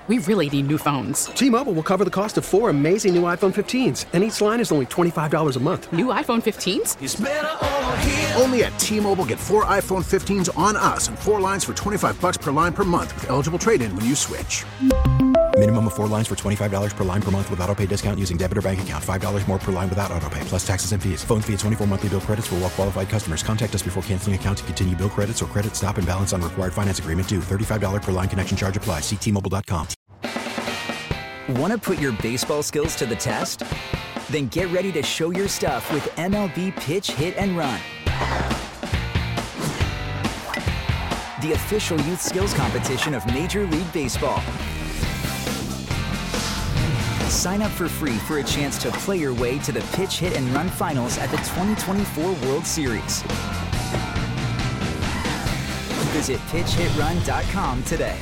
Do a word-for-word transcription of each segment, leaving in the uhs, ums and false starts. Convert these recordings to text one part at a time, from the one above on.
We really need new phones. T-Mobile will cover the cost of four amazing new iPhone fifteens, and each line is only twenty-five dollars a month. New iPhone fifteens? It's better over here. Only at T-Mobile, get four iPhone fifteens on us and four lines for twenty-five bucks per line per month with eligible trade-in when you switch. Minimum of four lines for twenty-five dollars per line per month with autopay discount using debit or bank account. five dollars more per line without autopay, plus taxes and fees. Phone fee at twenty-four monthly bill credits for well-qualified customers. Contact us before canceling account to continue bill credits or credit stop and balance on required finance agreement due. thirty-five dollars per line connection charge applies. See T Mobile dot com. Want to put your baseball skills to the test? Then get ready to show your stuff with M L B Pitch, Hit, and Run. The official youth skills competition of Major League Baseball. Sign up for free for a chance to play your way to the Pitch, Hit, and Run finals at the twenty twenty-four World Series. Visit pitch hit run dot com today.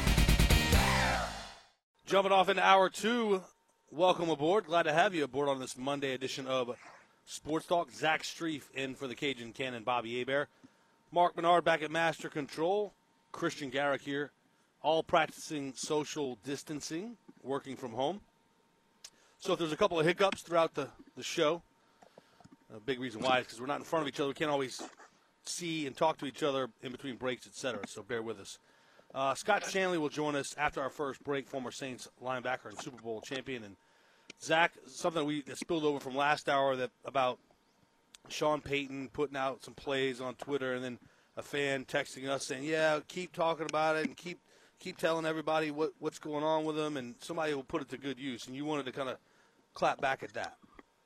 Jumping off into hour two, welcome aboard. Glad to have you aboard on this Monday edition of Sports Talk. Zach Streif in for the Cajun Cannon, Bobby Hebert. Mark Menard back at Master Control. Christian Garrick here, all practicing social distancing, working from home. So if there's a couple of hiccups throughout the, the show, a big reason why is because we're not in front of each other. We can't always see and talk to each other in between breaks, et cetera, so bear with us. Uh, Scott Shanley will join us after our first break, former Saints linebacker and Super Bowl champion. And Zach, something we that spilled over from last hour that about Sean Payton putting out some plays on Twitter and then a fan texting us saying, yeah, keep talking about it and keep keep telling everybody what, what's going on with them, and somebody will put it to good use. And you wanted to kind of clap back at that.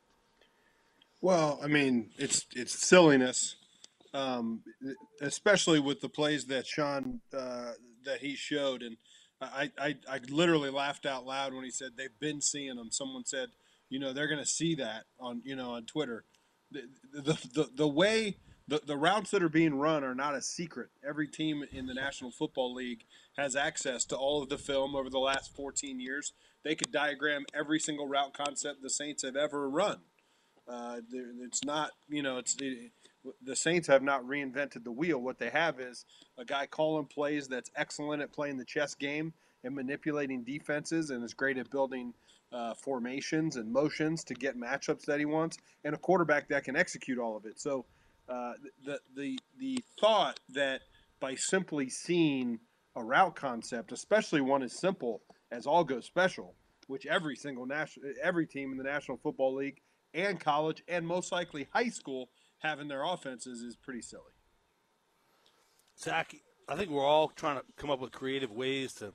Well, I mean, it's it's silliness, um, especially with the plays that Sean uh, that he showed. And I, I I literally laughed out loud when he said they've been seeing them. Someone said, you know, they're going to see that on you know on Twitter. The the the, the way the, the routes that are being run are not a secret. Every team in the National Football League has access to all of the film over the last fourteen years. They could diagram every single route concept the Saints have ever run. Uh, it's not, you know, it's it, the Saints have not reinvented the wheel. What they have is a guy calling plays that's excellent at playing the chess game and manipulating defenses, and is great at building uh, formations and motions to get matchups that he wants, and a quarterback that can execute all of it. So uh, the the the thought that by simply seeing a route concept, especially one as simple as all go special, which every single national, every team in the National Football League and college and most likely high school have in their offenses, is pretty silly. Zach, I think we're all trying to come up with creative ways to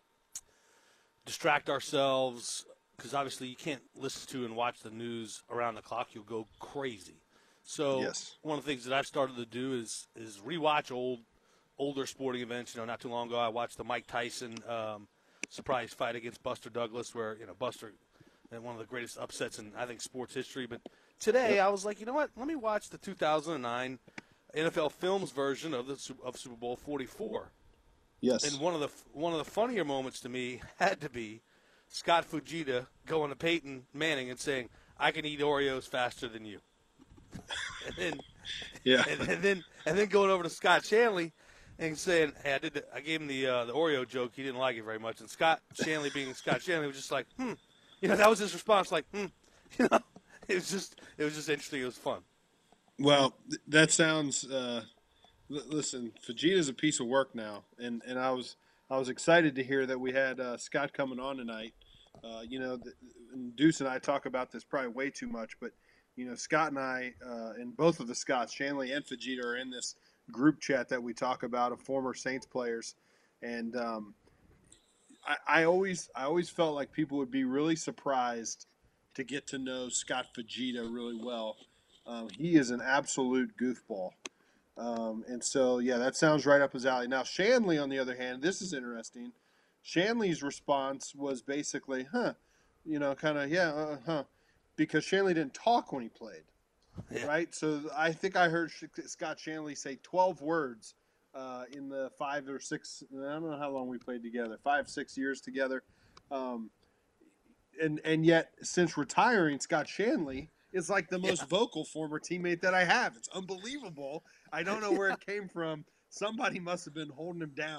distract ourselves, because obviously you can't listen to and watch the news around the clock. You'll go crazy. So yes. One of the things that I've started to do is is rewatch old, older sporting events. You know, not too long ago I watched the Mike Tyson um, surprise fight against Buster Douglas, where, you know, Buster had one of the greatest upsets in, I think, sports history. But today yep. I was like, you know what? Let me watch the two thousand nine N F L Films version of the of Super Bowl forty-four. Yes. And one of the one of the funnier moments to me had to be Scott Fujita going to Peyton Manning and saying, "I can eat Oreos faster than you." and then, yeah. And, and then and then going over to Scott Shanley and saying, "Hey, I did. The, I gave him the uh, the Oreo joke. He didn't like it very much." And Scott Shanley, being Scott Shanley, was just like, "Hmm." You know, that was his response. Like, "Hmm." You know, it was just it was just interesting. It was fun. Well, th- that sounds. Uh, l- listen, Fujita's a piece of work now, and, and I was I was excited to hear that we had uh, Scott coming on tonight. Uh, you know, the, and Deuce and I talk about this probably way too much, but you know, Scott and I, uh, and both of the Scotts, Shanley and Fujita, are in this group chat that we talk about of former Saints players, and um, I, I always I always felt like people would be really surprised to get to know Scott Fujita really well. Um, he is an absolute goofball. Um, and so, yeah, that sounds right up his alley. Now, Shanley, on the other hand, this is interesting. Shanley's response was basically, huh, you know, kind of, yeah, uh, huh, because Shanley didn't talk when he played, yeah. right? So I think I heard Scott Shanley say twelve words uh, in the five or six, I don't know how long we played together, five, six years together. Um, and, and yet, since retiring, Scott Shanley is like the most yeah. vocal former teammate that I have. It's unbelievable. I don't know where it came from. Somebody must have been holding him down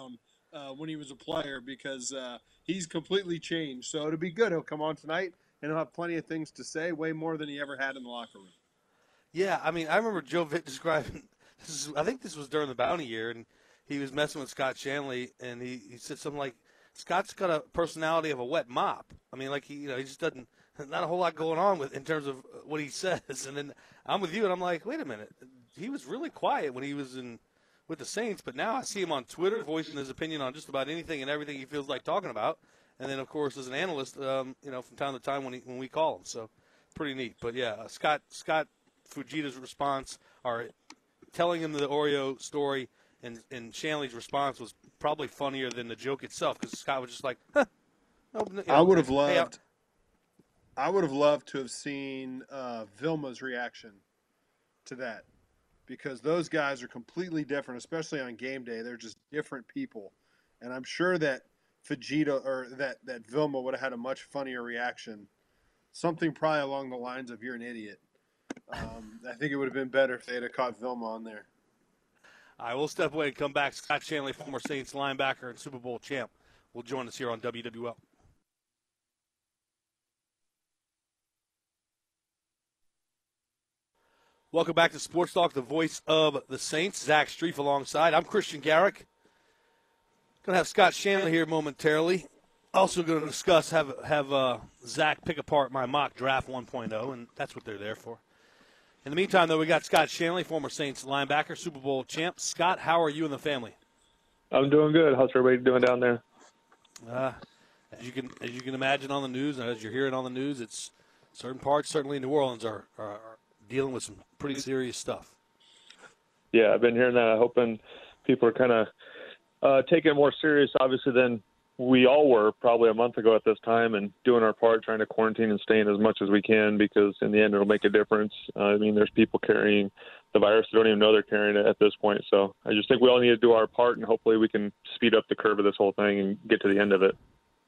uh, when he was a player because uh, he's completely changed. So it'll be good. He'll come on tonight, and he'll have plenty of things to say, way more than he ever had in the locker room. Yeah, I mean, I remember Joe Vitt describing this is, I think this was during the Bounty year, and he was messing with Scott Shanley, and he, he said something like, Scott's got a personality of a wet mop. I mean, like, he, you know, he just doesn't – not a whole lot going on with in terms of what he says. And then I'm with you, and I'm like, wait a minute. He was really quiet when he was in with the Saints, but now I see him on Twitter voicing his opinion on just about anything and everything he feels like talking about. And then, of course, as an analyst, um, you know, from time to time when he, when we call him. So pretty neat. But, yeah, uh, Scott Scott Fujita's response, or telling him the Oreo story, and, and Shanley's response was probably funnier than the joke itself because Scott was just like, huh. No, you know, I would have hey, loved – I would have loved to have seen uh, Vilma's reaction to that, because those guys are completely different, especially on game day. They're just different people, and I'm sure that Fujita or that that Vilma would have had a much funnier reaction. Something probably along the lines of "You're an idiot." Um, I think it would have been better if they had caught Vilma on there. All right, we'll step away and come back. Scott Shanley, former Saints linebacker and Super Bowl champ, will join us here on W W L. Welcome back to Sports Talk, the voice of the Saints. Zach Strief alongside. I'm Christian Garrick. Going to have Scott Shanley here momentarily. Also going to discuss, have have uh, Zach pick apart my mock draft one point oh, and that's what they're there for. In the meantime, though, we got Scott Shanley, former Saints linebacker, Super Bowl champ. Scott, how are you and the family? I'm doing good. How's everybody doing down there? Uh, as you can as you can imagine on the news, and as you're hearing on the news, it's certain parts, certainly in New Orleans, are, are, are dealing with some pretty serious stuff. Yeah, I've been hearing that. I'm hoping people are kind of uh, taking it more serious, obviously, than we all were probably a month ago at this time, and doing our part, trying to quarantine and staying as much as we can, because in the end it'll make a difference. Uh, I mean, there's people carrying the virus that don't even know they're carrying it at this point. So I just think we all need to do our part, and hopefully we can speed up the curve of this whole thing and get to the end of it.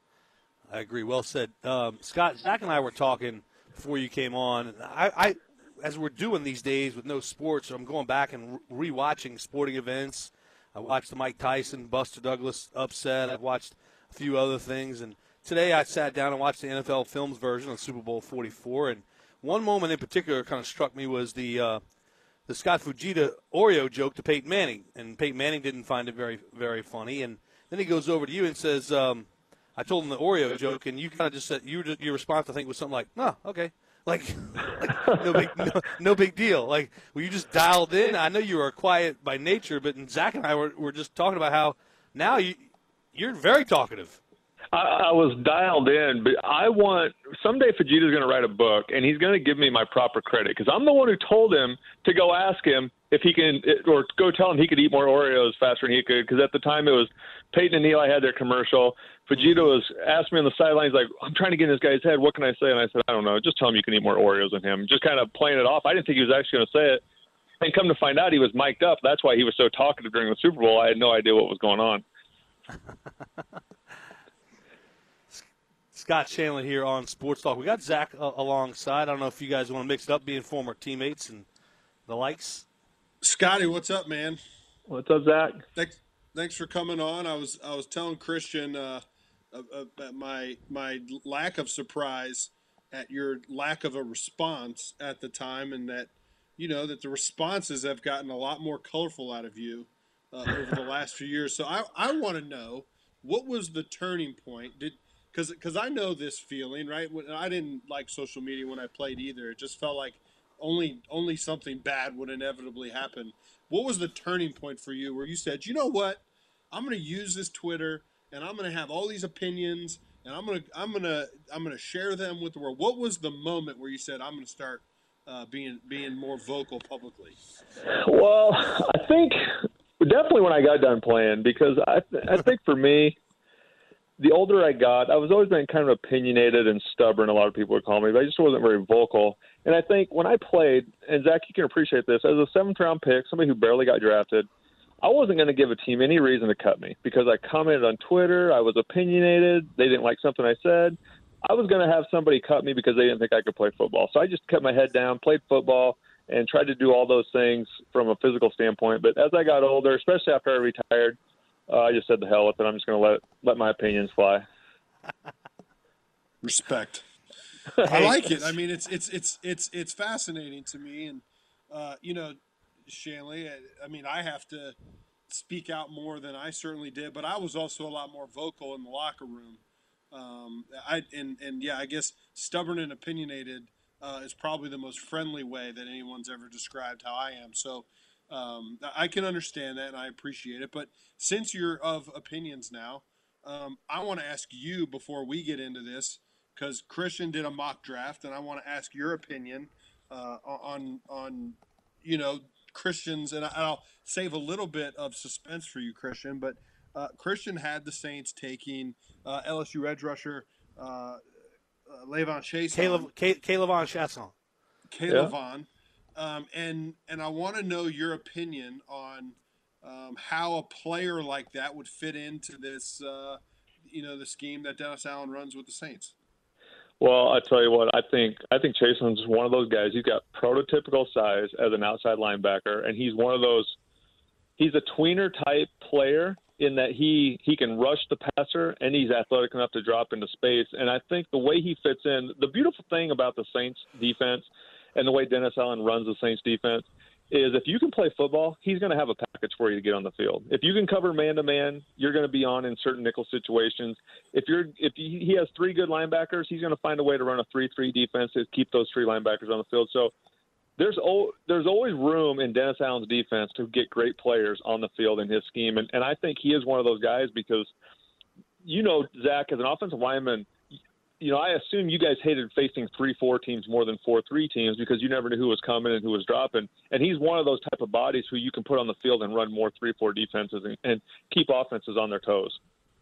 I agree. Well said. Um, Scott, Zach and I were talking before you came on. And I, I, as we're doing these days with no sports, I'm going back and re-watching sporting events. I watched the Mike Tyson, Buster Douglas upset. I've watched a few other things. And today I sat down and watched the N F L Films version of Super Bowl forty-four. And one moment in particular kind of struck me was the uh, the Scott Fujita Oreo joke to Peyton Manning. And Peyton Manning didn't find it very, very funny. And then he goes over to you and says, um, I told him the Oreo joke, and you kind of just said, you just, your response, I think, was something like, oh, okay. Like, like no, big, no, no big deal. Like, well, you just dialed in. I know you are quiet by nature, but Zach and I were, were just talking about how now you, you're very talkative. I, I was dialed in, but I want – someday Fujita's going to write a book, and he's going to give me my proper credit, because I'm the one who told him to go ask him if he can – or go tell him he could eat more Oreos faster than he could, because at the time it was Peyton and Eli had their commercial. Fujita was asked me on the sidelines, like, I'm trying to get in this guy's head. What can I say? And I said, I don't know. Just tell him you can eat more Oreos than him. Just kind of playing it off. I didn't think he was actually going to say it. And come to find out, he was mic'd up. That's why he was so talkative during the Super Bowl. I had no idea what was going on. Scott Shanley here on Sports Talk. We got Zach uh, alongside. I don't know if you guys want to mix it up, being former teammates and the likes. Scotty, what's up, man? What's up, Zach? Thanks, thanks for coming on. I was I was telling Christian uh, about my my lack of surprise at your lack of a response at the time, and that you know that the responses have gotten a lot more colorful out of you uh, over the last few years. So I I want to know, what was the turning point? Did Because because I know this feeling, right? When, I didn't like social media when I played either. It just felt like only only something bad would inevitably happen. What was the turning point for you where you said, you know what, I'm going to use this Twitter and I'm going to have all these opinions and I'm going to I'm going to I'm going to share them with the world? What was the moment where you said, I'm going to start uh, being being more vocal publicly? Well, I think definitely when I got done playing, because I I think for me, the older I got, I was always been kind of opinionated and stubborn, a lot of people would call me, but I just wasn't very vocal. And I think when I played, and Zach, you can appreciate this, as a seventh-round pick, somebody who barely got drafted, I wasn't going to give a team any reason to cut me, because I commented on Twitter, I was opinionated, they didn't like something I said. I was going to have somebody cut me because they didn't think I could play football. So I just kept my head down, played football, and tried to do all those things from a physical standpoint. But as I got older, especially after I retired, uh, I just said the hell with it. I'm just going to let let my opinions fly. Respect. I like it. I mean, it's it's it's it's it's fascinating to me, and uh, you know, Shanley. I, I mean, I have to speak out more than I certainly did, but I was also a lot more vocal in the locker room. Um, I and and yeah, I guess stubborn and opinionated uh, is probably the most friendly way that anyone's ever described how I am. So um, I can understand that, and I appreciate it. But since you're of opinions now, um, I want to ask you before we get into this. Because Christian did a mock draft, and I want to ask your opinion uh, on on you know Christian's, and I'll save a little bit of suspense for you, Christian. But uh, Christian had the Saints taking uh, L S U edge rusher uh, uh, Levon Chason, Caleb K'Lavon Chaisson, K'Lavon, yeah. um, and and I want to know your opinion on um, how a player like that would fit into this uh, you know the scheme that Dennis Allen runs with the Saints. Well, I tell you what, I think I think Chason's one of those guys. He's got prototypical size as an outside linebacker, and he's one of those. He's a tweener type player in that he he can rush the passer, and he's athletic enough to drop into space. And I think the way he fits in, the beautiful thing about the Saints defense and the way Dennis Allen runs the Saints defense is if you can play football, he's going to have a package for you to get on the field. If you can cover man-to-man, you're going to be on in certain nickel situations. If you're if he has three good linebackers, he's going to find a way to run a three three defense to keep those three linebackers on the field. So there's there's always room in Dennis Allen's defense to get great players on the field in his scheme. And, and I think he is one of those guys because, you know, Zach, as an offensive lineman, you know, I assume you guys hated facing three four teams more than four three teams because you never knew who was coming and who was dropping. And he's one of those type of bodies who you can put on the field and run more three four defenses and, and keep offenses on their toes.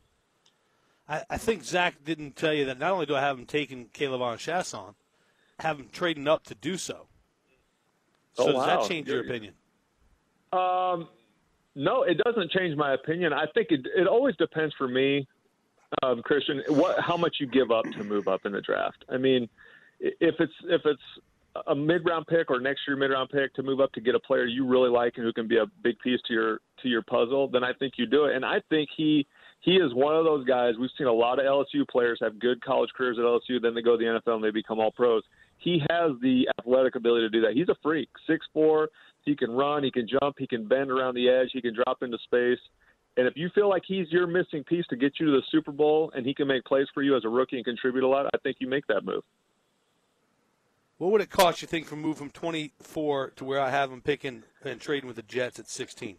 I, I think Zach didn't tell you that not only do I have him taking K'Lavon Chaisson, I have him trading up to do so. So oh, does wow. that change your opinion? Um, no, it doesn't change my opinion. I think it, it always depends for me. Um, Christian, what, how much you give up to move up in the draft. I mean, if it's if it's a mid-round pick or next year mid-round pick to move up to get a player you really like and who can be a big piece to your to your puzzle, then I think you do it. And I think he he is one of those guys. We've seen a lot of L S U players have good college careers at L S U, then they go to the N F L and they become all pros. He has the athletic ability to do that. He's a freak, six foot four. He can run, he can jump, he can bend around the edge, he can drop into space. And if you feel like he's your missing piece to get you to the Super Bowl and he can make plays for you as a rookie and contribute a lot, I think you make that move. What would it cost, you think, from move from twenty-four to where I have him picking and trading with the Jets at sixteen?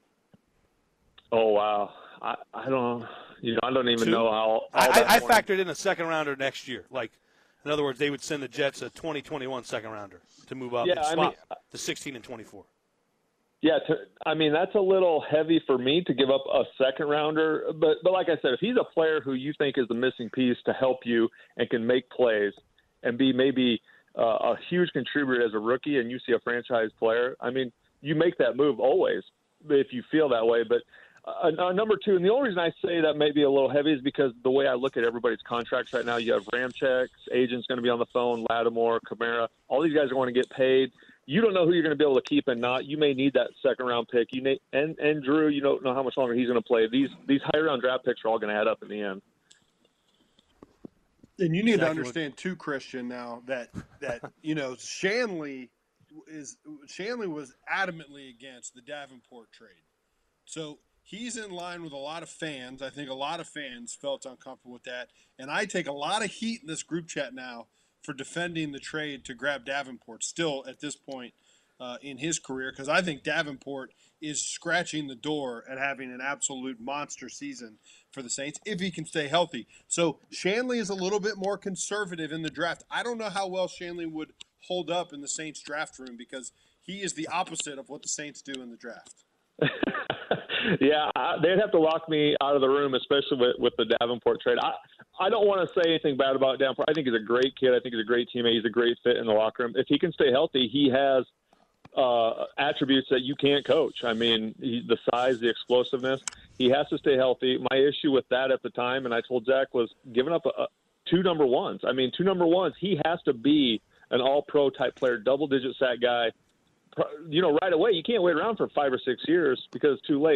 Oh, wow. I, I don't you know, I don't even Two? know how. how I, I factored in a second rounder next year. Like, in other words, they would send the Jets a twenty twenty-one second rounder to move up yeah, and swap I mean, the sixteen and twenty-four. Yeah, to, I mean, that's a little heavy for me to give up a second rounder. But, but like I said, if he's a player who you think is the missing piece to help you and can make plays and be maybe uh, a huge contributor as a rookie and you see a franchise player, I mean, you make that move always if you feel that way. But uh, uh, number two, and the only reason I say that may be a little heavy is because the way I look at everybody's contracts right now, you have Ramchek's agent's going to be on the phone, Lattimore, Kamara. All these guys are going to get paid. You don't know who you're going to be able to keep and not. You may need that second round pick. You may, and and Drew, you don't know how much longer he's going to play. These these high round draft picks are all going to add up in the end. And you need exactly. to understand too, Christian, now that that you know Shanley is Shanley was adamantly against the Davenport trade, so he's in line with a lot of fans. I think a lot of fans felt uncomfortable with that, and I take a lot of heat in this group chat now for defending the trade to grab Davenport still at this point uh, in his career, because I think Davenport is scratching the door at having an absolute monster season for the Saints if he can stay healthy. So Shanley is a little bit more conservative in the draft. I don't know how well Shanley would hold up in the Saints draft room because he is the opposite of what the Saints do in the draft. Yeah, I, they'd have to lock me out of the room, especially with, with the Davenport trade. I, I don't want to say anything bad about Davenport. I think he's a great kid. I think he's a great teammate. He's a great fit in the locker room. If he can stay healthy, he has uh, attributes that you can't coach. I mean, he, the size, the explosiveness. He has to stay healthy. My issue with that at the time, and I told Zach, was giving up a, a, two number ones. I mean, two number ones. He has to be an all-pro type player, double-digit sack guy. You know, right away. You can't wait around for five or six years because it's too late.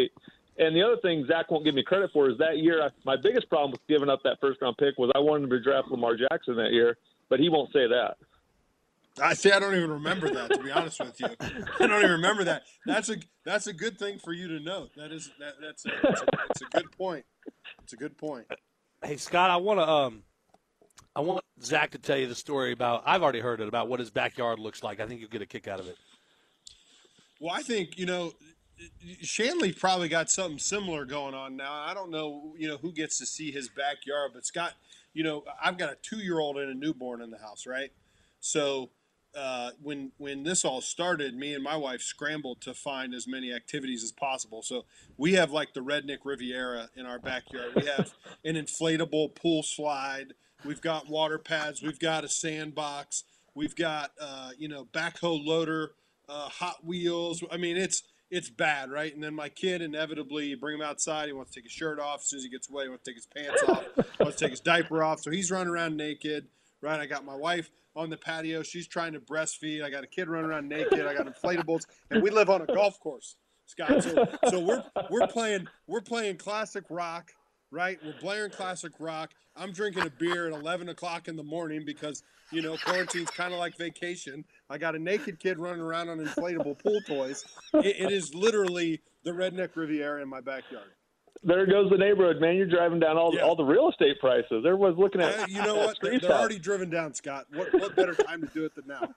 And the other thing Zach won't give me credit for is that year, I, my biggest problem with giving up that first-round pick was I wanted him to draft Lamar Jackson that year, but he won't say that. I see. I don't even remember that, to be honest with you. I don't even remember that. That's a that's a good thing for you to note. That is that, that's a, that's a, that's a good point. It's a good point. Hey Scott, I want to um, I want Zach to tell you the story about. I've already heard it about what his backyard looks like. I think you'll get a kick out of it. Well, I think you know, Shanley probably got something similar going on now. I don't know, you know, who gets to see his backyard, but Scott, you know, I've got a two-year-old and a newborn in the house, right? So. Uh, when when this all started, me and my wife scrambled to find as many activities as possible. So we have like the Redneck Riviera in our backyard. We have an inflatable pool slide. We've got water pads. We've got a sandbox. We've got uh, you know backhoe loader, uh, Hot Wheels. I mean it's it's bad, right? And then my kid inevitably, you bring him outside. He wants to take his shirt off. As soon as he gets away, he wants to take his pants off. He wants to take his diaper off. So he's running around naked, right? I got my wife on the patio. She's trying to breastfeed. I got a kid running around naked. I got inflatables, and we live on a golf course, Scott. So, so we're we're playing we're playing classic rock, right? We're blaring classic rock. I'm drinking a beer at eleven o'clock in the morning because you know quarantine's kind of like vacation. I got a naked kid running around on inflatable pool toys. It, it is literally the Redneck Riviera in my backyard. There goes the neighborhood, man. You're driving down all Yeah. all the real estate prices. Everyone's looking at. Uh, you know what? They're, they're already driven down, Scott. What what better time to do it than now?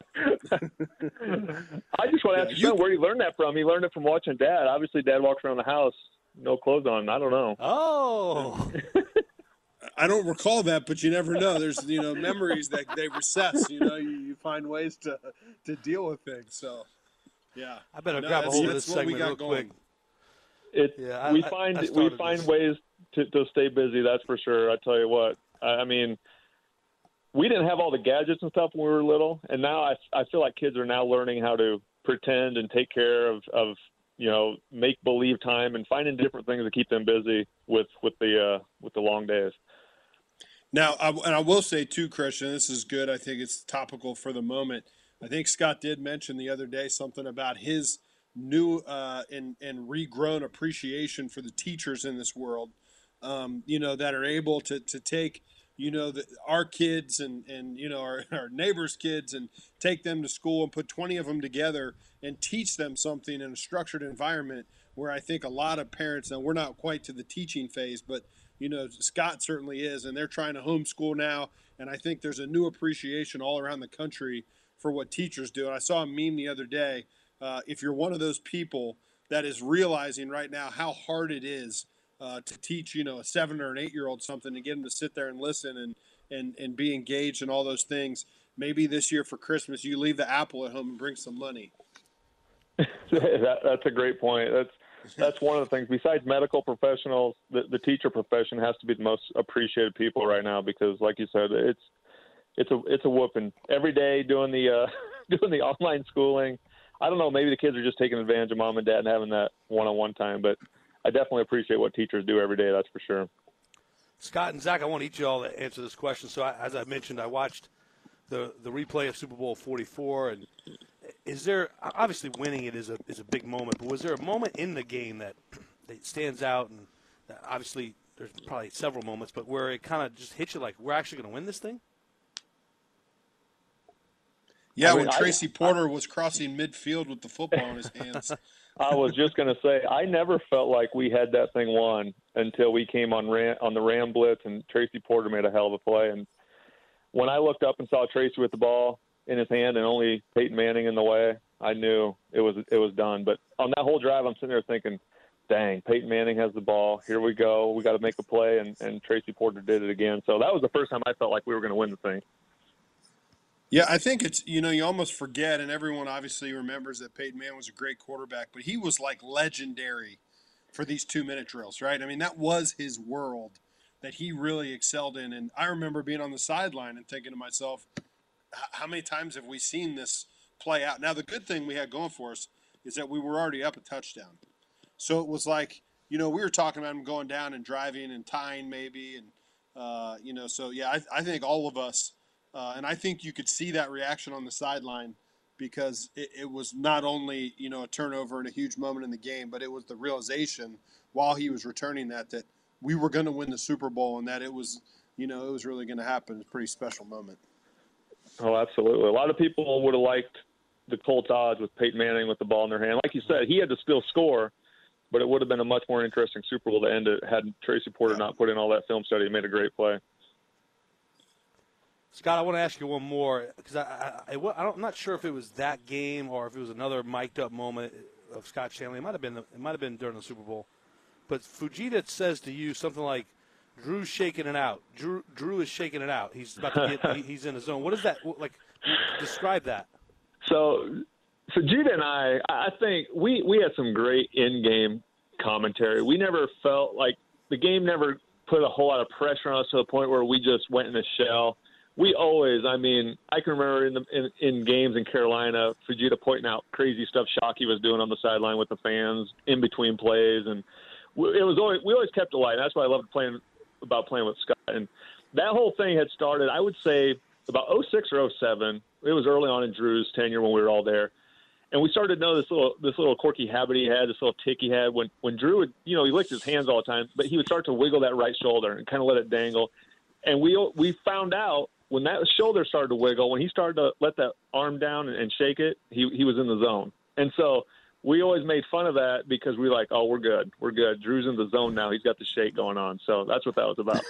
I just want to ask Yeah, you, you- where you learned that from. He learned it from watching Dad. Obviously, Dad walks around the house, no clothes on. I don't know. Oh, I don't recall that, but you never know. There's you know memories that they recess. You know, you, you find ways to to deal with things. So, yeah. I better No, grab a that's- hold of that's this what we segment got real going. quick. It Yeah, I- we I- find I we started find this. ways to, to stay busy. That's for sure. I tell you what. I, I mean, we didn't have all the gadgets and stuff when we were little, and now I I feel like kids are now learning how to pretend and take care of of you know make believe time and finding different things to keep them busy with with the uh, with the long days. Now, I, and I will say too, Christian, this is good. I think it's topical for the moment. I think Scott did mention the other day something about his new uh, and and regrown appreciation for the teachers in this world. Um, you know that are able to to take you know the, our kids and and you know our, our neighbors' kids and take them to school and put twenty of them together and teach them something in a structured environment. Where I think a lot of parents, now we're not quite to the teaching phase, but you know Scott certainly is, and they're trying to homeschool now. And I think there's a new appreciation all around the country for what teachers do. And I saw a meme the other day. Uh, if you're one of those people that is realizing right now how hard it is uh, to teach, you know, a seven or an eight-year-old something and get them to sit there and listen and, and, and be engaged in all those things, maybe this year for Christmas you leave the apple at home and bring some money. that, that's a great point. That's that's one of the things. Besides medical professionals, the, the teacher profession has to be the most appreciated people right now because, like you said, it's it's a it's a whooping every day doing the uh, doing the online schooling. I don't know. Maybe the kids are just taking advantage of mom and dad and having that one-on-one time. But I definitely appreciate what teachers do every day. That's for sure. Scott and Zach, I want each of y'all to answer this question. So, I, as I mentioned, I watched the the replay of Super Bowl forty-four, and is there obviously winning it is a is a big moment, but was there a moment in the game that that stands out? And that obviously, there's probably several moments, but where it kind of just hits you like we're actually going to win this thing. Yeah, I mean, when I- Tracy Porter was crossing midfield with the football in his hands. I was just going to say, I never felt like we had that thing won until we came on Ram, on the Ram blitz, and Tracy Porter made a hell of a play. And when I looked up and saw Tracy with the ball in his hand and only Peyton Manning in the way, I knew it was it was done. But on that whole drive, I'm sitting there thinking, dang, Peyton Manning has the ball. Here we go. We got to make a play, and, and Tracy Porter did it again. So that was the first time I felt like we were going to win the thing. Yeah, I think it's, you know, you almost forget, and everyone obviously remembers that Peyton Manning was a great quarterback, but he was like legendary for these two-minute drills, right? I mean, that was his world that he really excelled in. And I remember being on the sideline and thinking to myself, how many times have we seen this play out? Now, the good thing we had going for us is that we were already up a touchdown. So it was like, you know, we were talking about him going down and driving and tying maybe. And, uh, you know, so, yeah, I, I think all of us, Uh, and I think you could see that reaction on the sideline because it, it was not only, you know, a turnover and a huge moment in the game, but it was the realization while he was returning that, that we were going to win the Super Bowl and that it was, you know, it was really going to happen. It's a pretty special moment. Oh, absolutely. A lot of people would have liked the Colts odds with Peyton Manning with the ball in their hand. Like you said, he had to still score, but it would have been a much more interesting Super Bowl to end it had Tracy Porter yeah. not put in all that film study and made a great play. Scott, I want to ask you one more because I, I, I, I don't, I'm not sure if it was that game or if it was another mic'd up moment of Scott Shanley. It might have been it might have been during the Super Bowl, but Fujita says to you something like, "Drew's shaking it out. Drew Drew is shaking it out. He's about to get. he, he's in his zone." What is that like? Describe that. So, Fujita and I, I think we we had some great in-game commentary. We never felt like the game never put a whole lot of pressure on us to the point where we just went in a shell. We always, I mean, I can remember in the in, in games in Carolina, Fujita pointing out crazy stuff Shockey was doing on the sideline with the fans in between plays, and it was always we always kept it light. That's why I loved playing about playing with Scott. And that whole thing had started, I would say, about oh six or oh seven. It was early on in Drew's tenure when we were all there, and we started to know this little this little quirky habit he had, this little tick he had when when Drew would, you know, he licked his hands all the time, but he would start to wiggle that right shoulder and kind of let it dangle, and we we found out. When that shoulder started to wiggle, when he started to let that arm down and shake it, he he was in the zone. And so we always made fun of that because we were like, oh, we're good. We're good. Drew's in the zone now. He's got the shake going on. So that's what that was about.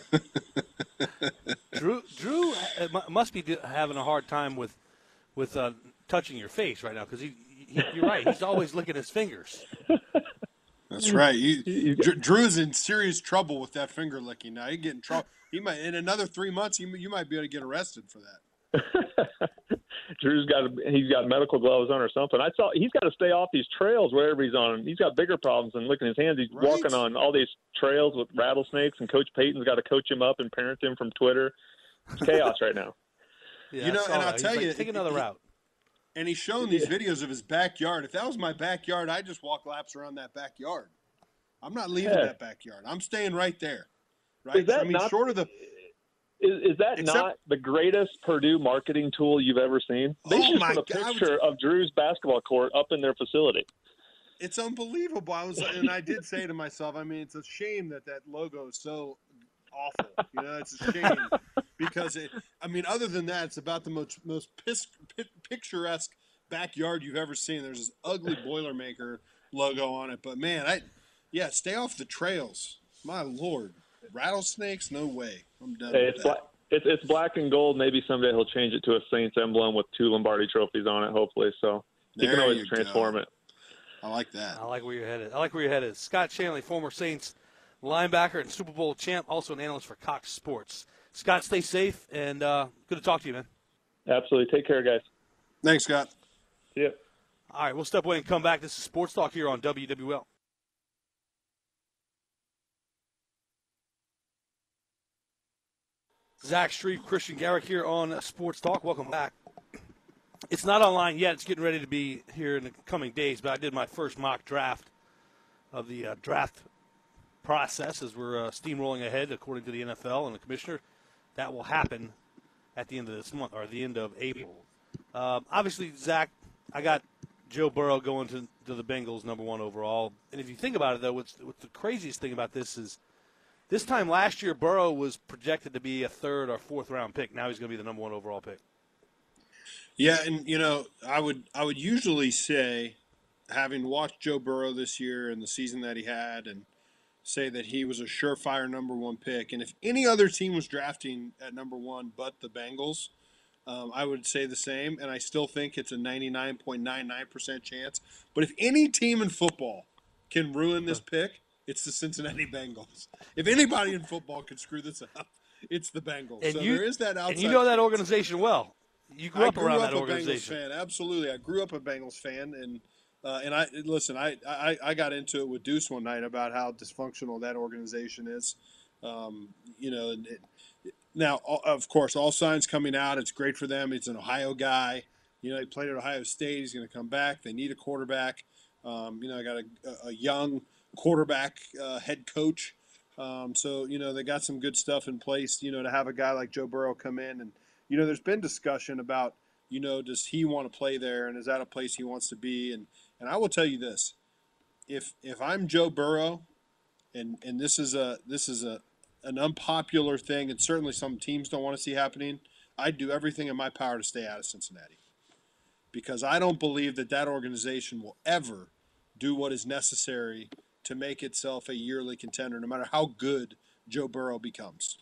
Drew Drew must be having a hard time with with uh, touching your face right now because he, he, you're right. He's always licking his fingers. That's right. He, Drew's in serious trouble with that finger licking now. He get in trouble. He might in another three months. He, you might be able to get arrested for that. Drew's got he's got medical gloves on or something. I saw he's got to stay off these trails wherever he's on. He's got bigger problems than licking his hands. He's right. walking on all these trails with rattlesnakes, and Coach Payton's got to coach him up and parent him from Twitter. It's chaos right now. Yeah, you know, and I'll tell like, you, take another he, route. And he's showing these videos of his backyard. If that was my backyard, I'd just walk laps around that backyard. I'm not leaving yeah. that backyard. I'm staying right there. Right? Is that I mean, not, short of the. Is, is that except, not the greatest Purdue marketing tool you've ever seen? They oh should my put a God, picture was, of Drew's basketball court up in their facility. It's unbelievable. I was, and I did say to myself, I mean, it's a shame that that logo is so awful. You know, it's a shame because it. I mean, other than that, it's about the most most pis, picturesque backyard you've ever seen. There's this ugly Boilermaker logo on it, but man, I yeah, stay off the trails. My Lord, rattlesnakes? No way. I'm done hey, with it's that. Black, it's, it's black and gold. Maybe someday he'll change it to a Saints emblem with two Lombardi trophies on it. Hopefully, so he there can always transform go. it. I like that. I like where you're headed. I like where you're headed. Scott Shanley, former Saints linebacker and Super Bowl champ, also an analyst for Cox Sports. Scott, stay safe, and uh, good to talk to you, man. Absolutely. Take care, guys. Thanks, Scott. See ya. All right, we'll step away and come back. This is Sports Talk here on W W L. Zach Strief, Christian Garrick here on Sports Talk. Welcome back. It's not online yet. It's getting ready to be here in the coming days, but I did my first mock draft of the uh, draft process as we're uh, steamrolling ahead according to the N F L and the commissioner. That will happen at the end of this month or the end of April. Um, obviously, Zach, I got Joe Burrow going to, to the Bengals number one overall. And if you think about it, though, what's, what's the craziest thing about this is this time last year, Burrow was projected to be a third or fourth round pick. Now he's going to be the number one overall pick. Yeah, and, you know, I would I would usually say, having watched Joe Burrow this year and the season that he had, and say that he was a surefire number one pick. And if any other team was drafting at number one but the Bengals, um, I would say the same. And I still think it's a ninety-nine point nine nine percent chance. But if any team in football can ruin this pick, it's the Cincinnati Bengals. If anybody in football could screw this up, it's the Bengals. And so you, there is that outside. And you know that chance. organization well. You grew up I grew around up that a organization. Bengals fan. Absolutely, I grew up a Bengals fan, and uh, and I listen. I, I I got into it with Deuce one night about how dysfunctional that organization is. Um, you know, it, now of course, all signs coming out. It's great for them. It's an Ohio guy. You know, he played at Ohio State. He's going to come back. They need a quarterback. Um, you know, I got a, a young quarterback uh, head coach. Um, so you know, they got some good stuff in place. You know, to have a guy like Joe Burrow come in and. You know, there's been discussion about You know, does he want to play there, and is that a place he wants to be? And and I will tell you this: if if I'm Joe Burrow, and and this is a this is a an unpopular thing, and certainly some teams don't want to see happening, I'd do everything in my power to stay out of Cincinnati, because I don't believe that that organization will ever do what is necessary to make itself a yearly contender, no matter how good Joe Burrow becomes.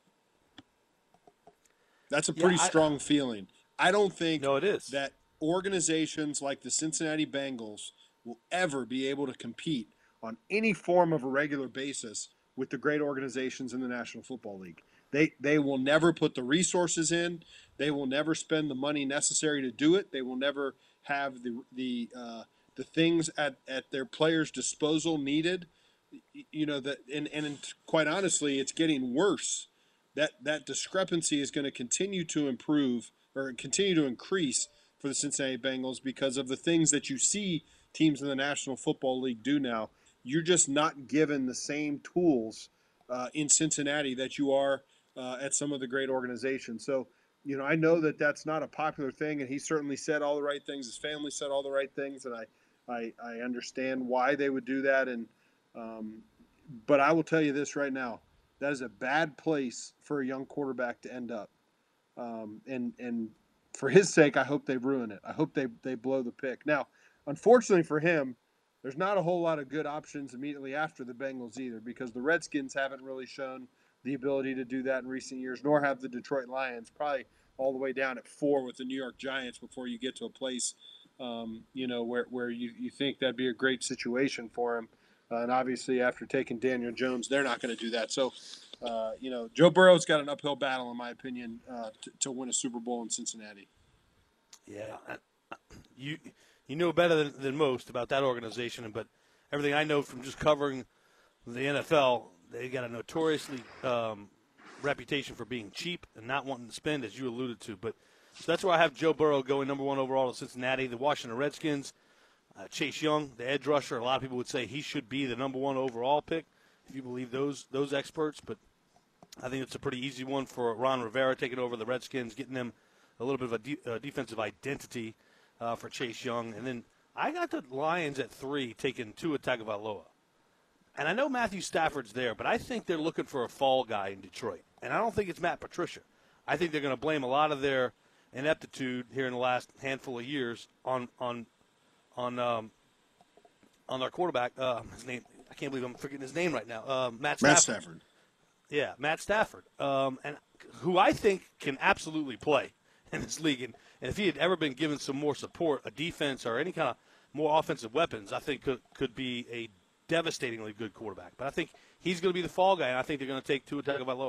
That's a pretty Yeah, I, strong feeling. I don't think No, it is. that organizations like the Cincinnati Bengals will ever be able to compete on any form of a regular basis with the great organizations in the National Football League. They they will never put the resources in. They will never spend the money necessary to do it. They will never have the the uh, the things at, at their players' disposal needed. You know that, and, and quite honestly, it's getting worse. That that discrepancy is going to continue to improve or continue to increase for the Cincinnati Bengals because of the things that you see teams in the National Football League do now. You're just not given the same tools uh, in Cincinnati that you are uh, at some of the great organizations. So, you know, I know that that's not a popular thing, and he certainly said all the right things. His family said all the right things, and I, I, I understand why they would do that. And um, but I will tell you this right now: that is a bad place for a young quarterback to end up. Um, and and for his sake, I hope they ruin it. I hope they they blow the pick. Now, unfortunately for him, there's not a whole lot of good options immediately after the Bengals either, because the Redskins haven't really shown the ability to do that in recent years, nor have the Detroit Lions, probably all the way down at four with the New York Giants before you get to a place, um, you know, where, where you, you think that'd be a great situation for him. Uh, and obviously after taking Daniel Jones, they're not going to do that. So, uh, you know, Joe Burrow's got an uphill battle, in my opinion, uh, to, to win a Super Bowl in Cincinnati. Yeah, you you know better than, than most about that organization, but everything I know from just covering the N F L, they got a notoriously um, reputation for being cheap and not wanting to spend, as you alluded to. But so that's where I have Joe Burrow going number one overall to Cincinnati. The Washington Redskins, uh, Chase Young, the edge rusher. A lot of people would say he should be the number one overall pick, if you believe those those experts. But I think it's a pretty easy one for Ron Rivera taking over the Redskins, getting them a little bit of a de- uh, defensive identity uh, for Chase Young. And then I got the Lions at three, taking Tua Tagovailoa. And I know Matthew Stafford's there, but I think they're looking for a fall guy in Detroit. And I don't think it's Matt Patricia. I think they're going to blame a lot of their ineptitude here in the last handful of years on on on um, on their quarterback. Uh, his name, I can't believe I'm forgetting his name right now. Uh, Matt Stafford. Matt Stafford. Yeah, Matt Stafford, um, and who I think can absolutely play in this league. And, and if he had ever been given some more support, a defense or any kind of more offensive weapons, I think could could be a devastatingly good quarterback. But I think he's going to be the fall guy, and I think they're going to take Tua Tagovailoa.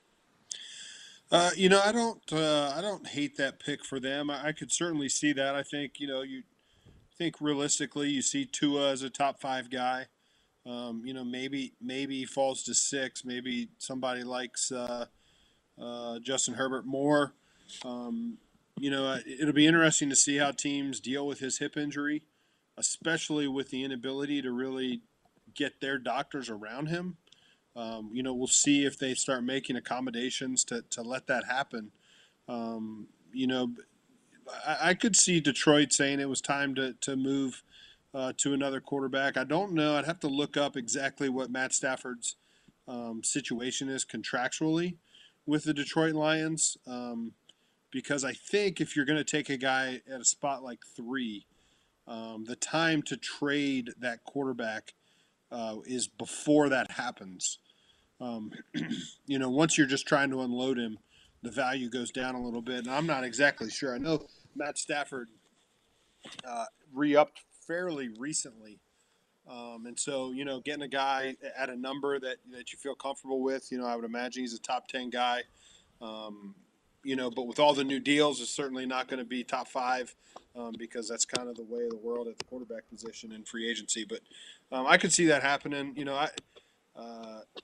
Uh, you know, I don't, uh, I don't hate that pick for them. I, I could certainly see that. I think, you know, you think realistically, you see Tua as a top five guy. Um, you know, maybe maybe he falls to six. Maybe somebody likes uh, uh, Justin Herbert more. Um, you know, it'll be interesting to see how teams deal with his hip injury, especially with the inability to really get their doctors around him. Um, you know, we'll see if they start making accommodations to, to let that happen. Um, you know, I, I could see Detroit saying it was time to, to move uh, to another quarterback. I don't know. I'd have to look up exactly what Matt Stafford's um, situation is contractually with the Detroit Lions, um, because I think if you're going to take a guy at a spot like three, um, the time to trade that quarterback uh, is before that happens. Um, you know, once you're just trying to unload him, the value goes down a little bit. And I'm not exactly sure. I know Matt Stafford uh, re-upped fairly recently. Um, and so, you know, getting a guy at a number that, that you feel comfortable with, you know, I would imagine he's a top ten guy. Um, you know, but with all the new deals, it's certainly not going to be top five um, because that's kind of the way of the world at the quarterback position in free agency. But um, I could see that happening. You know, I uh, –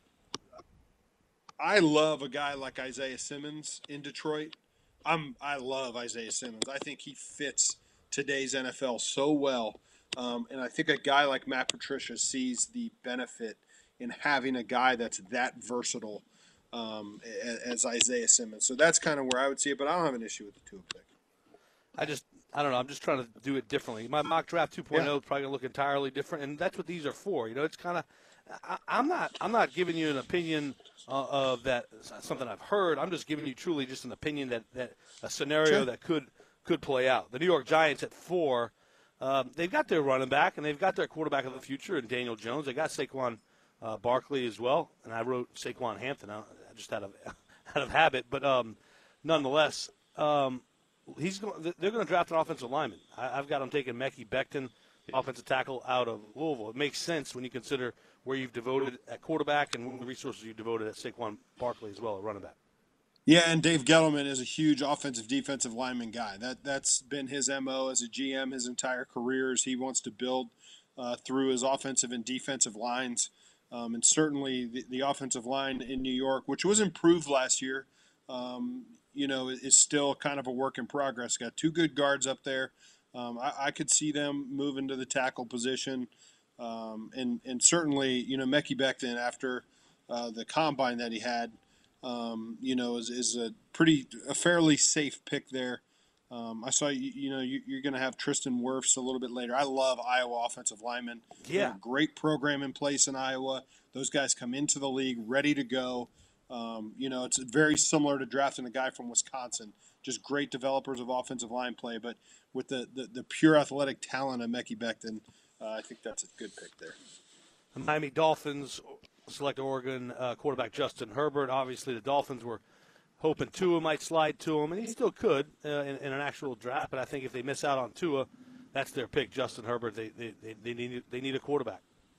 I love a guy like Isaiah Simmons in Detroit. I'm I love Isaiah Simmons. I think he fits today's N F L so well. Um, and I think a guy like Matt Patricia sees the benefit in having a guy that's that versatile um, as Isaiah Simmons. So that's kind of where I would see it, but I don't have an issue with the Tua pick. I just, I don't know. I'm just trying to do it differently. My mock draft 2.0 Yeah. is probably going to look entirely different, and that's what these are for. You know, it's kind of, I'm not, I'm not giving you an opinion uh, of that something I've heard. I'm just giving you truly just an opinion that, that a scenario Sure. that could could play out. The New York Giants at four, um, they've got their running back and they've got their quarterback of the future in Daniel Jones. They got Saquon uh, Barkley as well, and I wrote Saquon Hampton out just out of out of habit, but um, nonetheless. Um, He's going. They're going to draft an offensive lineman. I, I've got them taking Mekhi Becton, the offensive tackle out of Louisville. It makes sense when you consider where you've devoted at quarterback and the resources you've devoted at Saquon Barkley as well, at running back. Yeah, and Dave Gettleman is a huge offensive defensive lineman guy. That that's been his M O as a G M his entire career. Is he wants to build uh, through his offensive and defensive lines, um, and certainly the, the offensive line in New York, which was improved last year. Um, you know, is still kind of a work in progress. Got two good guards up there. Um, I, I could see them moving to the tackle position. Um, and, and certainly, you know, Mekhi Becton, after uh, the combine that he had, um, you know, is, is a pretty, a fairly safe pick there. Um, I saw, you, you know, you, you're going to have Tristan Wirfs a little bit later. I love Iowa offensive linemen. Yeah. Great program in place in Iowa. Those guys come into the league ready to go. Um, you know, it's very similar to drafting a guy from Wisconsin. Just great developers of offensive line play, but with the, the, the pure athletic talent of Mekhi Becton, uh, I think that's a good pick there. The Miami Dolphins select Oregon uh, quarterback Justin Herbert. Obviously, the Dolphins were hoping Tua might slide to him, and he still could uh, in, in an actual draft. But I think if they miss out on Tua, that's their pick, Justin Herbert. They they, they, they need they need a quarterback.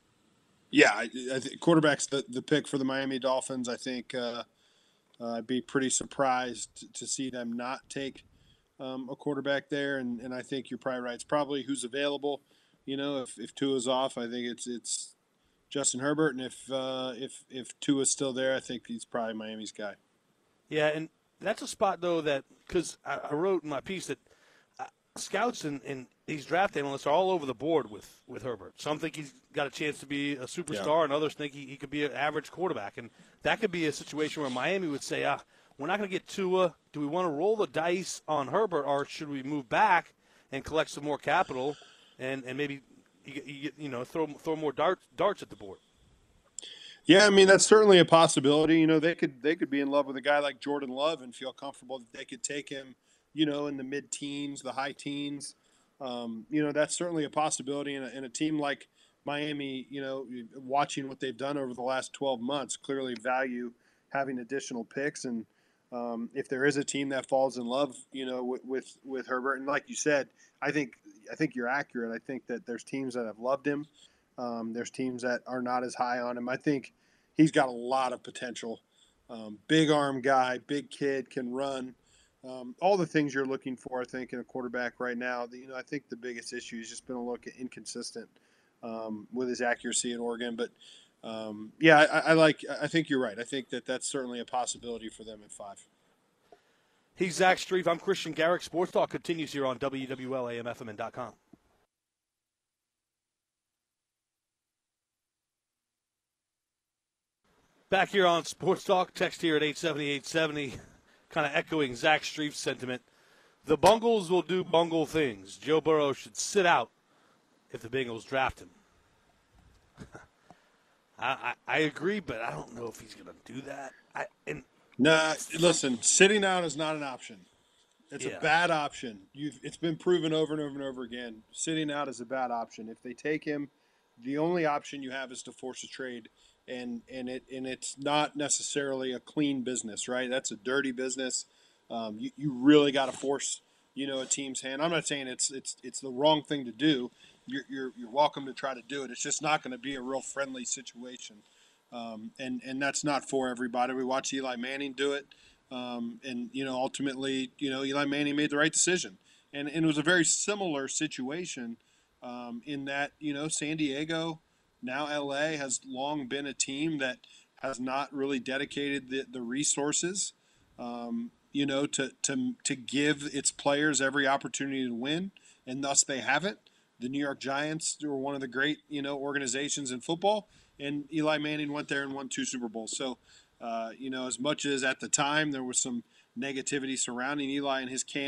Yeah, I, I think quarterback's the, the pick for the Miami Dolphins. I think uh, uh, I'd be pretty surprised to see them not take um, a quarterback there, and, and I think you're probably right. It's probably who's available. You know, if if Tua's off, I think it's it's Justin Herbert, and if uh, if if Tua's still there, I think he's probably Miami's guy. Yeah, and that's a spot though that because I, I wrote in my piece that uh, scouts and, and these draft analysts are all over the board with, with Herbert. Some think he's got a chance to be a superstar, Yeah. and others think he, he could be an average quarterback. And that could be a situation where Miami would say, ah, we're not going to get Tua. Do we want to roll the dice on Herbert, or should we move back and collect some more capital and, and maybe you, you, you know throw throw more darts darts at the board? Yeah, I mean that's certainly a possibility. You know, they could they could be in love with a guy like Jordan Love and feel comfortable that they could take him, you know, in the mid-teens, the high teens. Um, you know, that's certainly a possibility. And a, and a team like Miami, you know, watching what they've done over the last twelve months, clearly value having additional picks. And um, if there is a team that falls in love, you know, with, with with Herbert, and like you said, I think I think you're accurate. I think that there's teams that have loved him. Um, there's teams that are not as high on him. I think he's got a lot of potential. Um, big arm guy, big kid, can run. Um, all the things you're looking for, I think, in a quarterback right now. The, you know, I think the biggest issue has just been a little inconsistent um, with his accuracy at Oregon. But um, yeah, I, I like. I think you're right. I think that that's certainly a possibility for them at five. He's Zach Strief. I'm Christian Garrick. Sports Talk continues here on W W L A M F M N dot com. Back here on Sports Talk, text here at eight seventy, eight seventy, kind of echoing Zach Strief's sentiment. The Bungles will do bungle things. Joe Burrow should sit out if the Bengals draft him. I, I, I agree, but I don't know if he's going to do that. I, and Nah, listen, sitting out is not an option. It's Yeah. a bad option. You've, it's been proven over and over and over again. Sitting out is a bad option. If they take him, the only option you have is to force a trade, and and it and it's not necessarily a clean business, right? That's a dirty business. Um, you you really got to force, you know, a team's hand. I'm not saying it's it's it's the wrong thing to do. You're you're, you're welcome to try to do it. It's just not going to be a real friendly situation. Um, and, and that's not for everybody. We watched Eli Manning do it. Um, and, you know, ultimately, you know, Eli Manning made the right decision. And, and it was a very similar situation um, in that, you know, San Diego, now L A, has long been a team that has not really dedicated the, the resources, um, you know, to, to, to give its players every opportunity to win. And thus they haven't. The New York Giants were one of the great, you know, organizations in football. And Eli Manning went there and won two Super Bowls. So, uh, you know, as much as at the time there was some negativity surrounding Eli and his camp,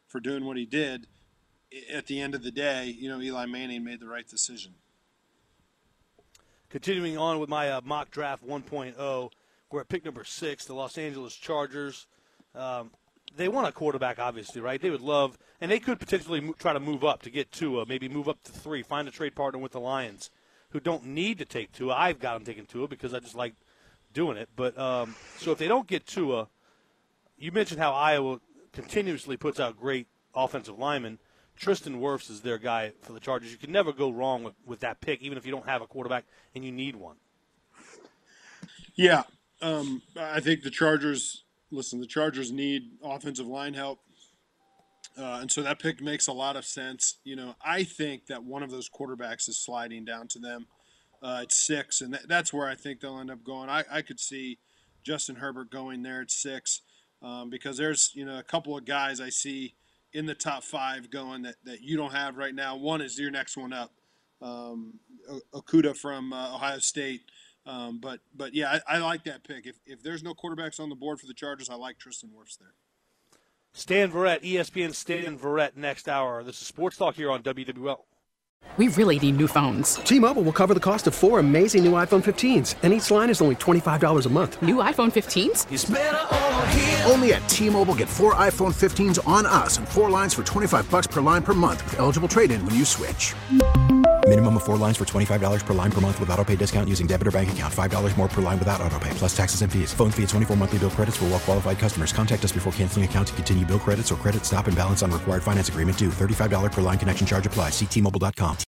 for doing what he did, at the end of the day, you know, Eli Manning made the right decision. Continuing on with my uh, mock draft one point oh, we're at pick number six, the Los Angeles Chargers. Um, they want a quarterback, obviously, right? They would love, and they could potentially mo- try to move up to get Tua, maybe move up to three, find a trade partner with the Lions, who don't need to take Tua. I've got them taking Tua because I just like doing it. But um, so if they don't get Tua, you mentioned how Iowa continuously puts out great offensive linemen. Tristan Wirfs is their guy for the Chargers. You can never go wrong with, with that pick, even if you don't have a quarterback and you need one. Yeah, um, I think the Chargers, listen, the Chargers need offensive line help. Uh, and so that pick makes a lot of sense. You know, I think that one of those quarterbacks is sliding down to them uh, at six, and that, that's where I think they'll end up going. I, I could see Justin Herbert going there at six um, because there's, you know, a couple of guys I see in the top five going that, that you don't have right now. One is your next one up, um, Okudah from uh, Ohio State. Um, but, but yeah, I, I like that pick. If, if there's no quarterbacks on the board for the Chargers, I like Tristan Wirfs there. Stan Verrett, E S P N Stan Verrett, next hour. This is Sports Talk here on W W L. We really need new phones. T-Mobile will cover the cost of four amazing new iPhone fifteens, and each line is only twenty-five dollars a month. New iPhone fifteens? It's better over here. Only at T-Mobile, get four iPhone fifteens on us and four lines for twenty-five bucks per line per month with eligible trade-in when you switch. Minimum of four lines for twenty-five dollars per line per month with autopay discount using debit or bank account. five dollars more per line without autopay, plus taxes and fees. Phone fee at twenty-four monthly bill credits for well-qualified customers. Contact us before canceling account to continue bill credits or credit stop and balance on required finance agreement due. thirty-five dollars per line connection charge applies. See T Mobile dot com.